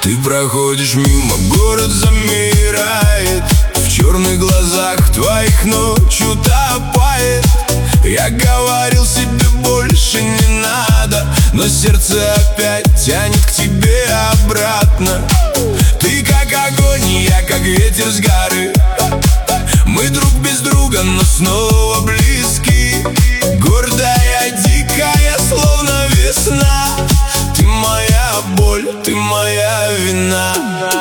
Ты проходишь мимо, город замирает, в черных глазах твоих ночь утопает. Я говорил себе, больше не надо, но сердце опять тянет к тебе обратно. Ты как огонь, я как ветер с горы. Мы друг без друга, но снова близки. Гордая, дикая, словно весна. Ты моя боль, ты моя вина.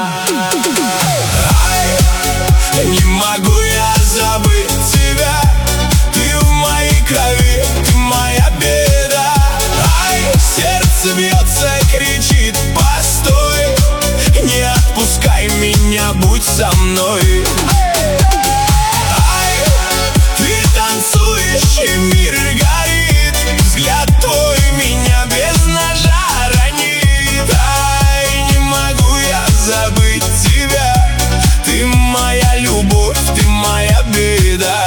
Ай, не могу я забыть тебя. Ты в моей крови, ты моя беда. Ай, сердце бьется, кричит, постой. Не отпускай меня, будь со мной. Ай, ты танцуешь, и мир горит. Взгляд твой меня без ножа ранит. Ай, не могу я забыть тебя. Ты моя любовь, ты моя беда.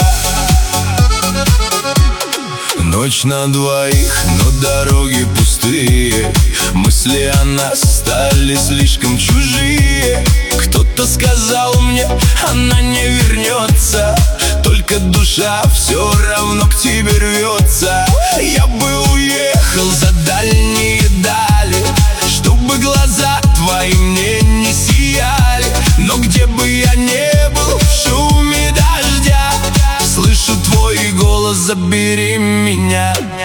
Ночь на двоих, но дороги пустые. Мысли о нас стали слишком чужие. Кто-то сказал мне, она не вернется, только душа все равно к тебе рвется. Я бы уехал за дальние дали, чтобы глаза твои мне не сияли. Но где бы я не был, в шуме дождя, слышу твой голос, забери меня.